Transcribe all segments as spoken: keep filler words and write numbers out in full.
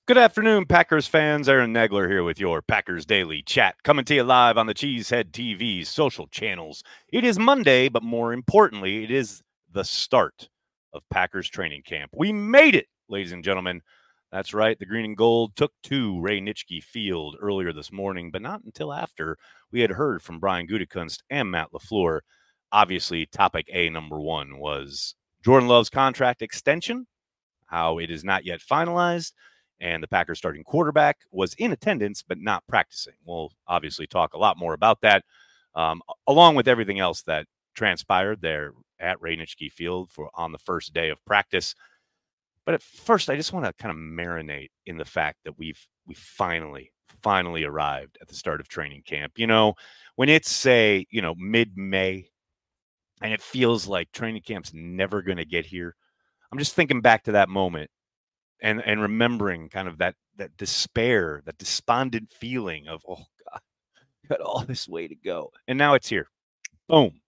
Good afternoon, Packers fans. Aaron Nagler here with your Packers Daily Chat, coming to you live on the Cheesehead T V's social channels. It is Monday, but more importantly, it is the start of Packers training camp. We made it, ladies and gentlemen. That's right. The green and gold took to Ray Nitschke Field earlier this morning, but not until after we had heard from Brian Gutekunst and Matt LaFleur. Obviously, topic A number one was Jordan Love's contract extension, how it is not yet finalized, and the Packers starting quarterback was in attendance but not practicing. We'll obviously talk a lot more about that, um, along with everything else that transpired there at Ray Nitschke Field for on the first day of practice. But at first, I just want to kind of marinate in the fact that we've we finally, finally arrived at the start of training camp. You know, when it's, say, you know, mid-May, and it feels like training camp's never going to get here, I'm just thinking back to that moment and and remembering kind of that that despair, that despondent feeling of, oh God, got all this way to go. And now it's here. Boom.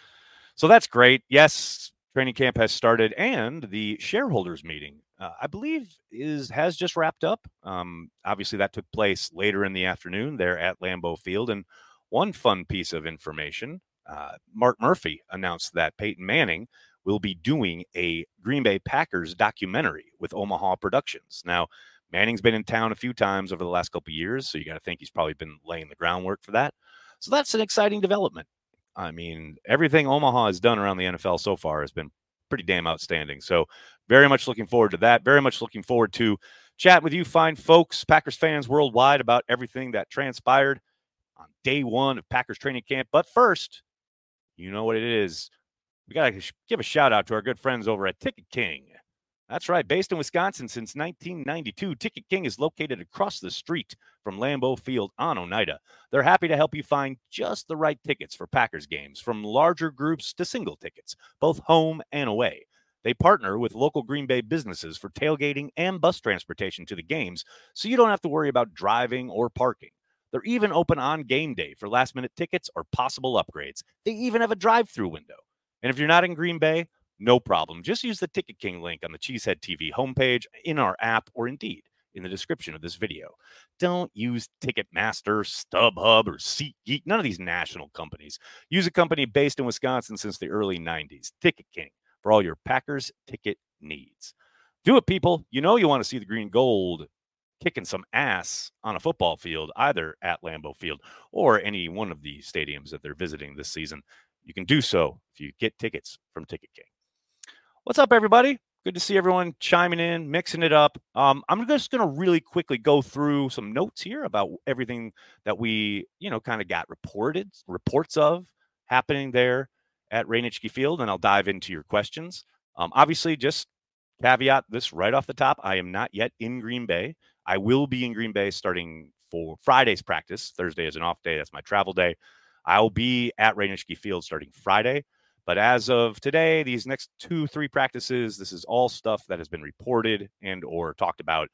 So that's great. Yes, training camp has started, and the shareholders meeting, uh, I believe, is has just wrapped up. Um, obviously, that took place later in the afternoon there at Lambeau Field. And one fun piece of information, uh, Mark Murphy announced that Peyton Manning will be doing a Green Bay Packers documentary with Omaha Productions. Now, Manning's been in town a few times over the last couple of years, so you got to think he's probably been laying the groundwork for that. So that's an exciting development. I mean, everything Omaha has done around the N F L so far has been pretty damn outstanding. So very much looking forward to that. Very much looking forward to chat with you fine folks, Packers fans worldwide, about everything that transpired on day one of Packers training camp. But first, you know what it is. We got to give a shout out to our good friends over at Ticket King. That's right. Based in Wisconsin since nineteen ninety-two, Ticket King is located across the street from Lambeau Field on Oneida. They're happy to help you find just the right tickets for Packers games, from larger groups to single tickets, both home and away. They partner with local Green Bay businesses for tailgating and bus transportation to the games, so you don't have to worry about driving or parking. They're even open on game day for last-minute tickets or possible upgrades. They even have a drive-through window. And if you're not in Green Bay, no problem. Just use the Ticket King link on the Cheesehead T V homepage, in our app, or indeed in the description of this video. Don't use Ticketmaster, StubHub, or SeatGeek, none of these national companies. Use a company based in Wisconsin since the early nineties, Ticket King, for all your Packers ticket needs. Do it, people. You know you want to see the green and gold kicking some ass on a football field, either at Lambeau Field or any one of the stadiums that they're visiting this season. You can do so if you get tickets from Ticket King. What's up, everybody? Good to see everyone chiming in, mixing it up. Um, I'm just going to really quickly go through some notes here about everything that we, you know, kind of got reported, reports of happening there at Ray Nitschke Field, and I'll dive into your questions. Um, obviously, just caveat this right off the top, I am not yet in Green Bay. I will be in Green Bay starting for Friday's practice. Thursday is an off day. That's my travel day. I'll be at Ray Nitschke Field starting Friday. But as of today, these next two, three practices, this is all stuff that has been reported and or talked about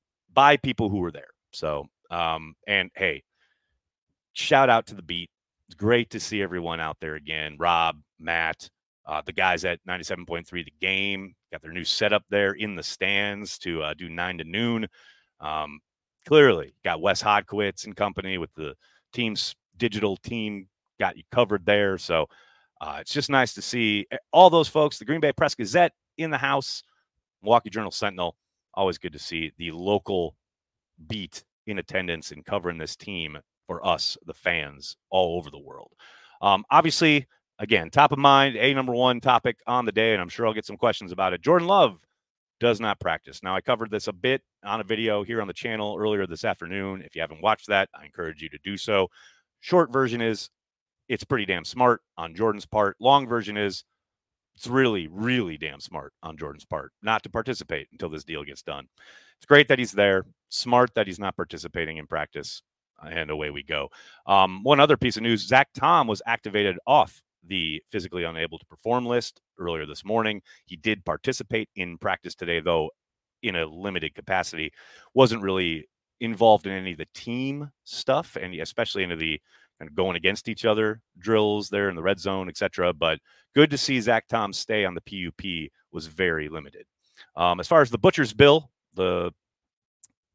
by people who were there. So, um, and hey, shout out to the beat. It's great to see everyone out there again. Rob, Matt, uh, the guys at ninety-seven point three The Game got their new setup there in the stands to uh, do nine to noon. Um, clearly, got Wes Hodkiewicz and company with the team's digital team, got you covered there. So uh, it's just nice to see all those folks. The Green Bay Press Gazette in the house, Milwaukee Journal Sentinel. Always good to see the local beat in attendance and covering this team for us, the fans, all over the world. Um, obviously, again, top of mind, a number one topic on the day, and I'm sure I'll get some questions about it. Jordan Love does not practice. Now, I covered this a bit on a video here on the channel earlier this afternoon. If you haven't watched that, I encourage you to do so. Short version is it's pretty damn smart on Jordan's part. Long version is it's really, really damn smart on Jordan's part not to participate until this deal gets done. It's great that he's there. Smart that he's not participating in practice. And away we go. Um, one other piece of news, Zach Tom was activated off the physically unable to perform list earlier this morning. He did participate in practice today, though in a limited capacity. Wasn't really involved in any of the team stuff, and especially into the kind of going against each other drills there in the red zone, et cetera. But good to see Zach Tom stay on the P U P was very limited. Um, as far as the butcher's bill, the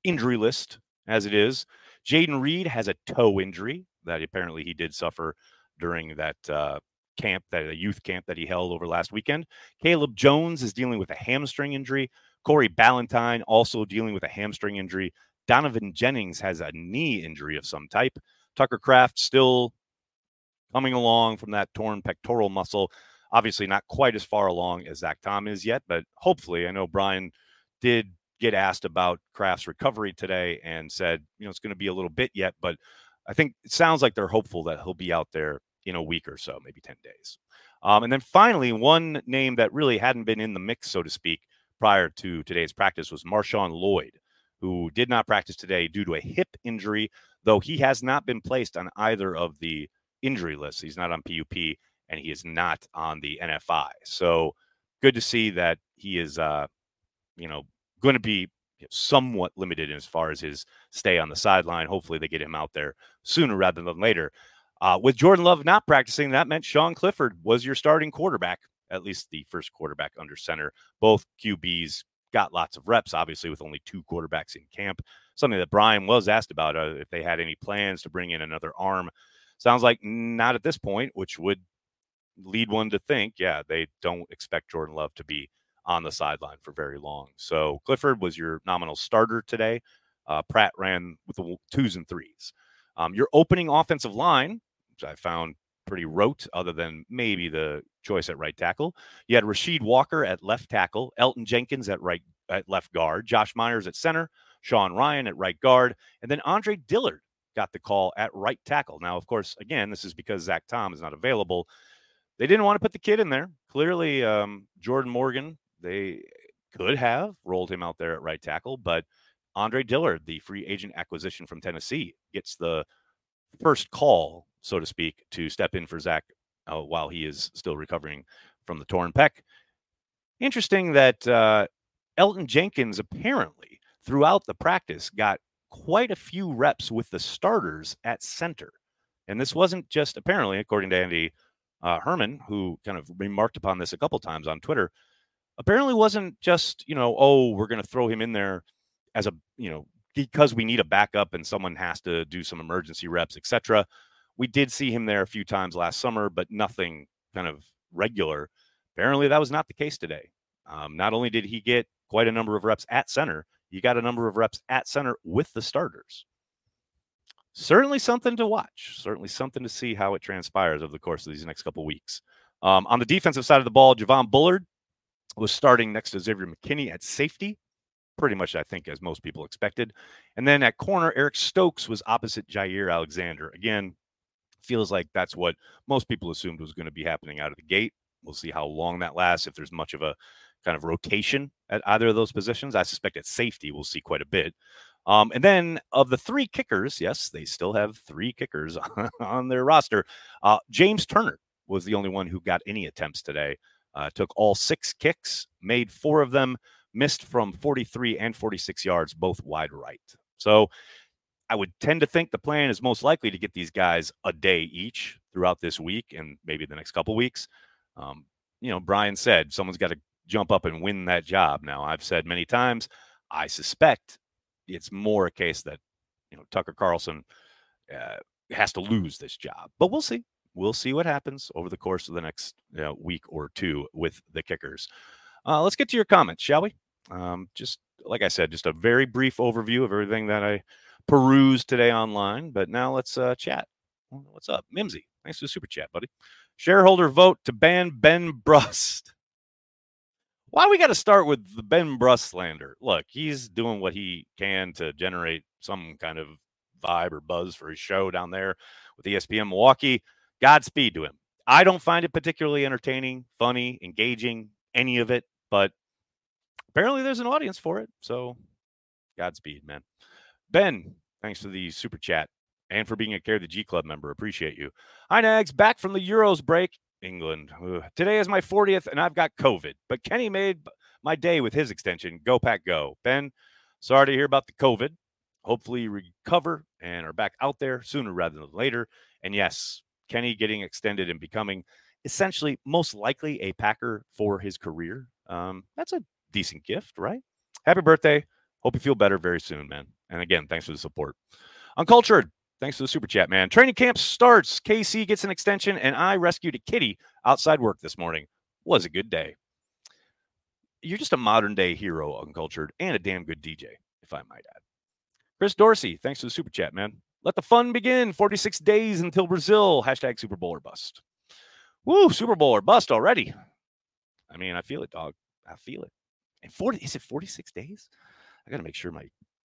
injury list as it is. Jaden Reed has a toe injury that apparently he did suffer during that uh, camp, that a youth camp that he held over last weekend. Caleb Jones is dealing with a hamstring injury. Corey Ballantyne also dealing with a hamstring injury. Donovan Jennings has a knee injury of some type. Tucker Kraft still coming along from that torn pectoral muscle. Obviously not quite as far along as Zach Tom is yet, but hopefully, I know Brian did get asked about Kraft's recovery today and said, you know, it's going to be a little bit yet, but I think it sounds like they're hopeful that he'll be out there in a week or so, maybe ten days. Um, and then finally, one name that really hadn't been in the mix, so to speak, prior to today's practice was Marshawn Lloyd, who did not practice today due to a hip injury, though he has not been placed on either of the injury lists. He's not on P U P and he is not on the N F I. So good to see that he is, uh, you know, going to be somewhat limited as far as his stay on the sideline. Hopefully they get him out there sooner rather than later. Uh, with Jordan Love not practicing, that meant Sean Clifford was your starting quarterback, at least the first quarterback under center. Both Q Bs got lots of reps, obviously, with only two quarterbacks in camp. Something that Brian was asked about, uh, if they had any plans to bring in another arm. Sounds like not at this point, which would lead one to think, yeah, they don't expect Jordan Love to be on the sideline for very long. So Clifford was your nominal starter today. Uh, Pratt ran with the twos and threes. Um, your opening offensive line, which I found pretty rote, other than maybe the choice at right tackle. You had Rasheed Walker at left tackle, Elton Jenkins at right at left guard, Josh Myers at center, Sean Ryan at right guard, and then Andre Dillard got the call at right tackle. Now, of course, again, this is because Zach Tom is not available. They didn't want to put the kid in there. Clearly, um, Jordan Morgan, they could have rolled him out there at right tackle, but Andre Dillard, the free agent acquisition from Tennessee, gets the first call, so to speak, to step in for Zach uh, while he is still recovering from the torn pec. Interesting that uh, Elton Jenkins apparently throughout the practice got quite a few reps with the starters at center. And this wasn't just apparently, according to Andy uh, Herman, who kind of remarked upon this a couple times on Twitter, apparently wasn't just, you know, oh, we're going to throw him in there as a, you know, because we need a backup and someone has to do some emergency reps, et cetera. We did see him there a few times last summer, but nothing kind of regular. Apparently that was not the case today. Um, not only did he get quite a number of reps at center, he got a number of reps at center with the starters. Certainly something to watch. Certainly something to see how it transpires over the course of these next couple of weeks. Um, on the defensive side of the ball, Javon Bullard was starting next to Xavier McKinney at safety. Pretty much, I think, as most people expected. And then at corner, Eric Stokes was opposite Jair Alexander. Again, feels like that's what most people assumed was going to be happening out of the gate. We'll see how long that lasts, if there's much of a kind of rotation at either of those positions. I suspect at safety we'll see quite a bit. Um, and then of the three kickers, yes, they still have three kickers on their roster. Uh, James Turner was the only one who got any attempts today. Uh, took all six kicks, made four of them, missed from forty-three and forty-six yards, both wide right. So I would tend to think the plan is most likely to get these guys a day each throughout this week and maybe the next couple weeks. Um, you know, Brian said someone's got to jump up and win that job. Now, I've said many times, I suspect it's more a case that, you know, Tucker Carlson uh, has to lose this job. But we'll see. We'll see what happens over the course of the next you know, week or two with the kickers. Uh, let's get to your comments, shall we? Um, just like I said, just a very brief overview of everything that I perused today online. But now let's uh, chat. What's up? Mimsy, thanks for the super chat, buddy. Shareholder vote to ban Ben Brust. Why we got to start with the Ben Brust slander? Look, he's doing what he can to generate some kind of vibe or buzz for his show down there with E S P N Milwaukee. Godspeed to him. I don't find it particularly entertaining, funny, engaging, any of it, but apparently there's an audience for it. So Godspeed, man. Ben, thanks for the super chat and for being a Care the G Club member. Appreciate you. Hi, Nags. Back from the Euros break. England. Ugh. Today is my fortieth and I've got COVID, but Kenny made my day with his extension. Go Pack Go. Ben, sorry to hear about the COVID. Hopefully you recover and are back out there sooner rather than later. And yes, Kenny getting extended and becoming essentially most likely a Packer for his career. Um, that's a decent gift, right? Happy birthday. Hope you feel better very soon, man. And again, thanks for the support. Uncultured, thanks for the super chat, man. Training camp starts. K C gets an extension, and I rescued a kitty outside work this morning. Was a good day. You're just a modern day hero, Uncultured, and a damn good D J, if I might add. Chris Dorsey, thanks for the super chat, man. Let the fun begin. forty-six days until Brazil. Hashtag Super Bowl or bust. Woo, Super Bowl or bust already. I mean, I feel it, dog. I feel it. And forty is it forty-six days? I got to make sure my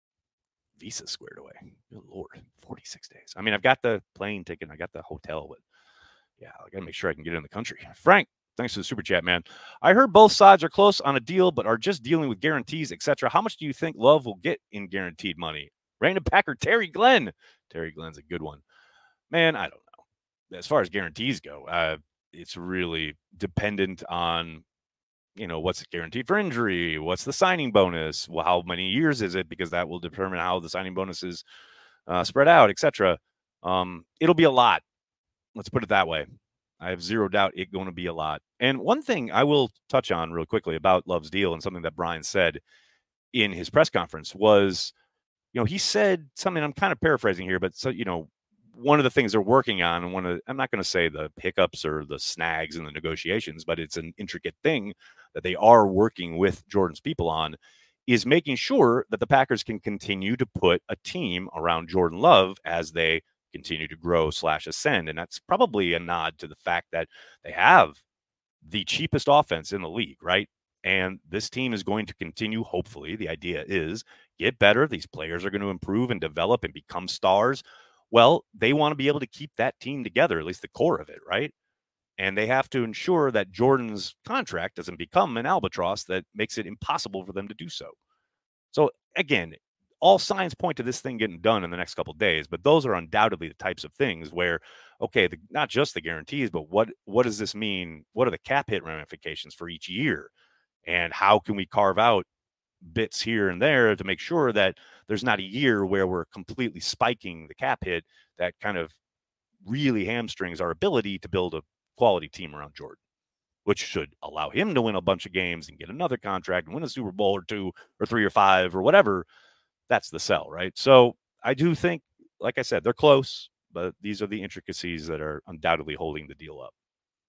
visa squared away. Good Lord, forty-six days. I mean, I've got the plane ticket. I got the hotel, but yeah, I got to make sure I can get in the country. Frank, thanks for the super chat, man. I heard both sides are close on a deal, but are just dealing with guarantees, et cetera. How much do you think Love will get in guaranteed money? Random Packer, Terry Glenn. Terry Glenn's a good one. Man, I don't know. As far as guarantees go, uh, it's really dependent on, you know, what's guaranteed for injury, what's the signing bonus, well, how many years is it, because that will determine how the signing bonus is uh, spread out, et cetera. Um, it'll be a lot. Let's put it that way. I have zero doubt it's going to be a lot. And one thing I will touch on real quickly about Love's deal and something that Brian said in his press conference was, you know, he said something, I'm kind of paraphrasing here, but so, you know, one of the things they're working on, and one of the, I'm not going to say the hiccups or the snags in the negotiations, but it's an intricate thing that they are working with Jordan's people on, is making sure that the Packers can continue to put a team around Jordan Love as they continue to grow slash ascend. And that's probably a nod to the fact that they have the cheapest offense in the league, right? And this team is going to continue, hopefully, the idea is get better. These players are going to improve and develop and become stars. Well, they want to be able to keep that team together, at least the core of it, right? And they have to ensure that Jordan's contract doesn't become an albatross that makes it impossible for them to do so. So, again, all signs point to this thing getting done in the next couple of days, but those are undoubtedly the types of things where, okay, the, not just the guarantees, but what what does this mean? What are the cap hit ramifications for each year? And how can we carve out bits here and there to make sure that there's not a year where we're completely spiking the cap hit that kind of really hamstrings our ability to build a quality team around Jordan, which should allow him to win a bunch of games and get another contract and win a Super Bowl or two or three or five or whatever. That's the sell, right? So I do think, like I said, they're close, but these are the intricacies that are undoubtedly holding the deal up.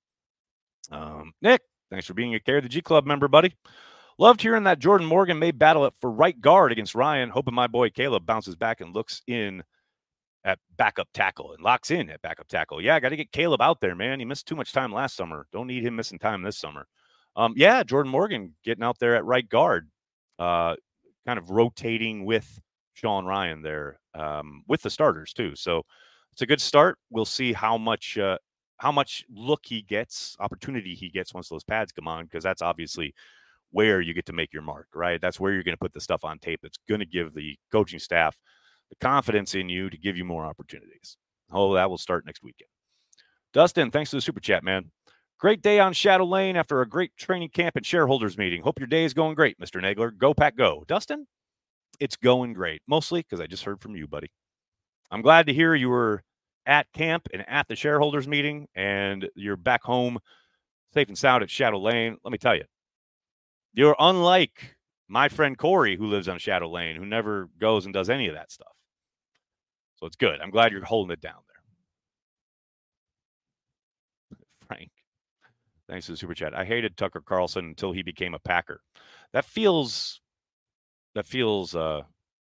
Um, Nick, thanks for being a Care of the G Club member, buddy. Loved hearing that Jordan Morgan may battle it for right guard against Ryan. Hoping my boy Caleb bounces back and looks in at backup tackle and locks in at backup tackle. Yeah, I got to get Caleb out there, man. He missed too much time last summer. Don't need him missing time this summer. Um, yeah, Jordan Morgan getting out there at right guard, uh, kind of rotating with Sean Ryan there, um, with the starters too. So it's a good start. We'll see how much uh, how much look he gets, opportunity he gets once those pads come on, because that's obviously where you get to make your mark, right? That's where you're going to put the stuff on tape that's going to give the coaching staff the confidence in you to give you more opportunities. Oh, that will start next weekend. Dustin, thanks for the super chat, man. Great day on Shadow Lane after a great training camp and shareholders meeting. Hope your day is going great, Mister Nagler. Go Pack Go. Dustin, it's going great, mostly because I just heard from you, buddy. I'm glad to hear you were at camp and at the shareholders meeting, and you're back home safe and sound at Shadow Lane. Let me tell you, you're unlike my friend Corey, who lives on Shadow Lane, who never goes and does any of that stuff. So it's good. I'm glad you're holding it down there. Frank, thanks for the super chat. I hated Tucker Carlson until he became a Packer. That feels, that feels, uh,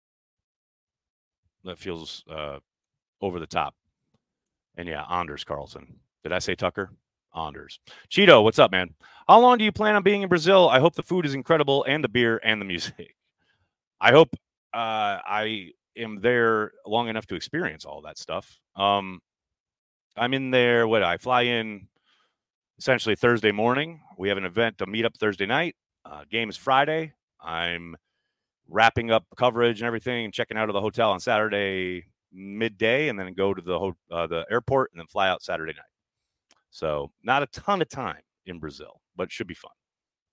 that feels uh, over the top. And yeah, Anders Carlson. Did I say Tucker? Anders. Cheeto, what's up, man? How long do you plan on being in Brazil? I hope the food is incredible and the beer and the music. I hope uh, I am there long enough to experience all that stuff. Um, I'm in there. What I fly in essentially Thursday morning. We have an event to meet up Thursday night. Uh, game is Friday. I'm wrapping up coverage and everything and checking out of the hotel on Saturday midday, and then go to the ho- uh, the airport and then fly out Saturday night. So not a ton of time in Brazil, but it should be fun.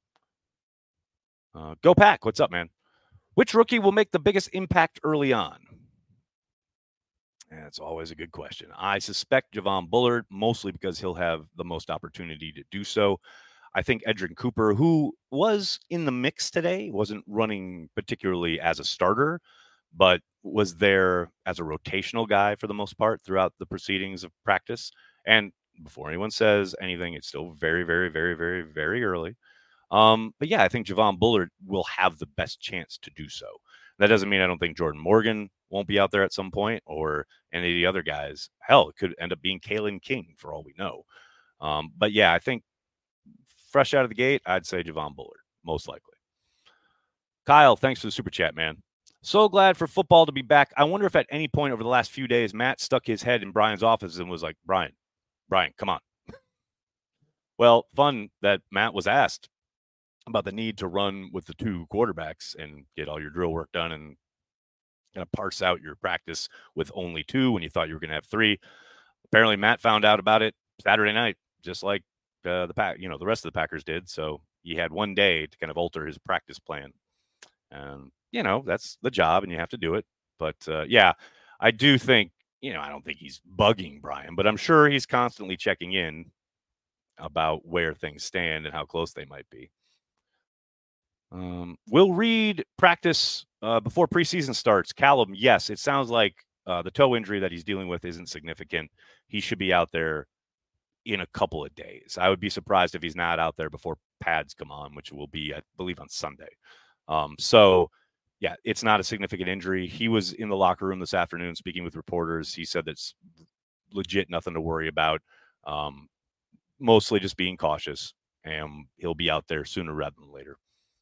Uh, Go Pack. What's up, man? Which rookie will make the biggest impact early on? That's always a good question. I suspect Javon Bullard, mostly because he'll have the most opportunity to do so. I think Edrin Cooper, who was in the mix today, wasn't running particularly as a starter, but was there as a rotational guy for the most part throughout the proceedings of practice. And before anyone says anything, it's still very, very, very, very, very early. Um, but yeah, I think Javon Bullard will have the best chance to do so. That doesn't mean I don't think Jordan Morgan won't be out there at some point, or any of the other guys. Hell, it could end up being Kalen King for all we know. Um, but yeah, I think fresh out of the gate, I'd say Javon Bullard, most likely. Kyle, thanks for the super chat, man. So glad for football to be back. I wonder if at any point over the last few days, Matt stuck his head in Brian's office and was like, Brian, Brian, come on. Well, fun that Matt was asked about the need to run with the two quarterbacks and get all your drill work done and kind of parse out your practice with only two when you thought you were going to have three. Apparently, Matt found out about it Saturday night, just like uh, the pack, you know, the rest of the Packers did. So he had one day to kind of alter his practice plan. And, you know, that's the job and you have to do it. But uh, yeah, I do think, you know, I don't think he's bugging Brian, but I'm sure he's constantly checking in about where things stand and how close they might be. Um, Will Reed practice uh, before preseason starts? Callum, yes. It sounds like uh, the toe injury that he's dealing with isn't significant. He should be out there in a couple of days. I would be surprised if he's not out there before pads come on, which will be, I believe, on Sunday. Um, so, yeah, it's not a significant injury. He was in the locker room this afternoon speaking with reporters. He said that's legit, nothing to worry about. Um, mostly just being cautious, and he'll be out there sooner rather than later.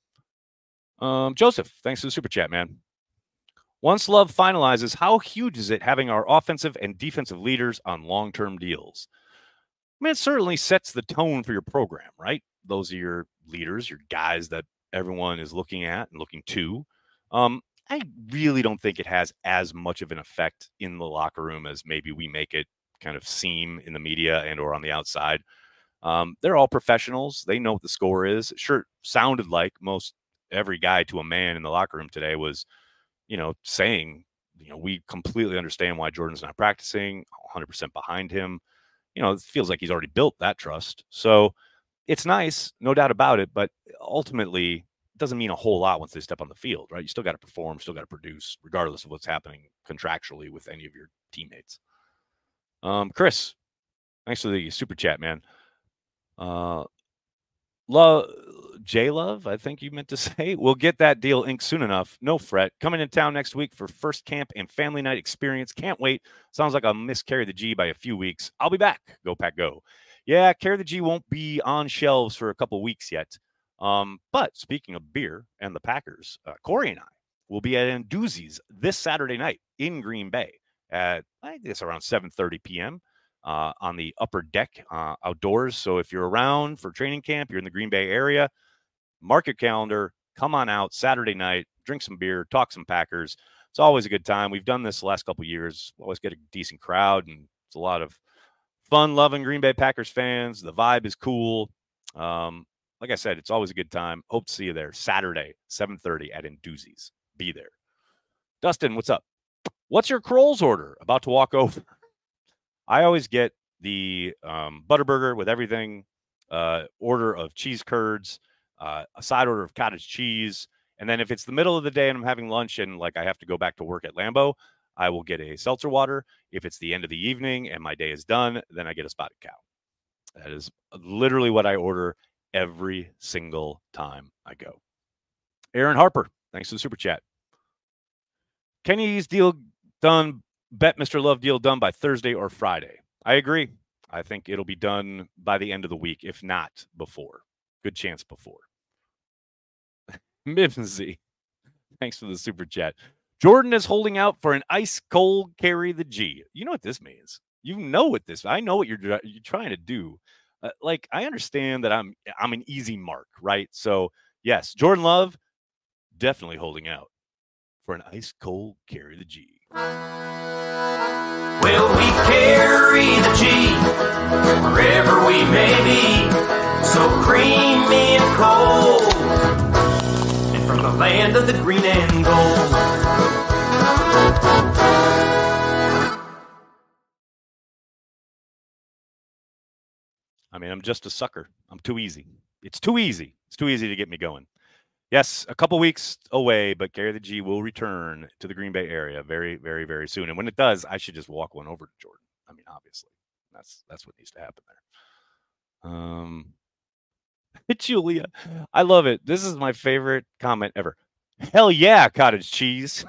Um, Joseph, thanks for the super chat, man. Once Love finalizes, how huge is it having our offensive and defensive leaders on long-term deals? I mean, it certainly sets the tone for your program, right? Those are your leaders, your guys that everyone is looking at and looking to. Um, I really don't think it has as much of an effect in the locker room as maybe we make it kind of seem in the media and or on the outside. Um, they're all professionals. They know what the score is. Sure, sounded like most every guy to a man in the locker room today was, you know, saying, you know, we completely understand why Jordan's not practicing, one hundred percent behind him. You know, it feels like he's already built that trust. So it's nice, no doubt about it. But ultimately, it doesn't mean a whole lot once they step on the field, right? You still got to perform, still got to produce, regardless of what's happening contractually with any of your teammates. Um, Chris, thanks for the super chat, man. Uh, Love, J Love, I think you meant to say. We'll get that deal inked soon enough. No fret. Coming in town next week for first camp and family night experience. Can't wait. Sounds like I'll miss Carry the G by a few weeks. I'll be back. Go Pack Go. Yeah, Carry the G won't be on shelves for a couple weeks yet. Um, but speaking of beer and the Packers, uh, Corey and I will be at Anduzzi's this Saturday night in Green Bay at, I guess, around seven thirty p.m. Uh, on the upper deck uh, outdoors. So if you're around for training camp, you're in the Green Bay area, mark your calendar, come on out Saturday night, drink some beer, talk some Packers. It's always a good time. We've done this the last couple of years. We always get a decent crowd, and it's a lot of fun loving Green Bay Packers fans. The vibe is cool. Um, like I said, it's always a good time. Hope to see you there Saturday, seven thirty at Anduzzi's. Be there. Dustin, what's up? What's your Kroll's order? About to walk over. I always get the um, Butterburger with everything, uh, order of cheese curds, uh, a side order of cottage cheese. And then if it's the middle of the day and I'm having lunch and like I have to go back to work at Lambeau, I will get a seltzer water. If it's the end of the evening and my day is done, then I get a Spotted Cow. That is literally what I order every single time I go. Aaron Harper, thanks for the super chat. Kenny's deal done. Bet Mister Love deal done by Thursday or Friday. I agree. I think it'll be done by the end of the week, if not before. Good chance before. Mimsy, thanks for the super chat. Jordan is holding out for an ice cold Carry the G. You know what this means. You know what this. I know what you're you're trying to do. Uh, like I understand that I'm I'm an easy mark, right? So yes, Jordan Love definitely holding out for an ice cold Carry the G. Well, we carry the G wherever we may be, so creamy and cold, and from the land of the green and gold. I mean, I'm just a sucker. I'm too easy. It's too easy. It's too easy to get me going. Yes, a couple weeks away, but Gary the G will return to the Green Bay area very, very, very soon. And when it does, I should just walk one over to Jordan. I mean, obviously, that's that's what needs to happen there. Um, Julia, I love it. This is my favorite comment ever. Hell yeah, cottage cheese.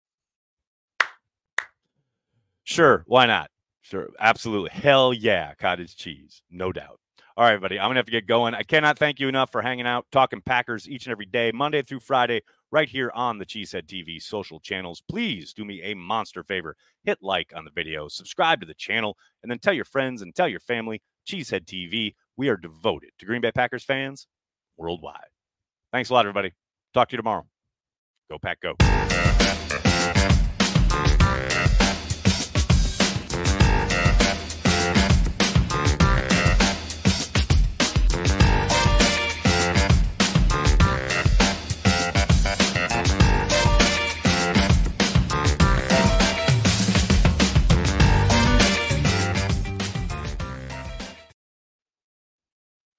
Sure, why not? Sure, absolutely. Hell yeah, cottage cheese, no doubt. All right, buddy, I'm going to have to get going. I cannot thank you enough for hanging out, talking Packers each and every day, Monday through Friday, right here on the Cheesehead T V social channels. Please do me a monster favor. Hit like on the video, subscribe to the channel, and then tell your friends and tell your family. Cheesehead T V, we are devoted to Green Bay Packers fans worldwide. Thanks a lot, everybody. Talk to you tomorrow. Go Pack, go.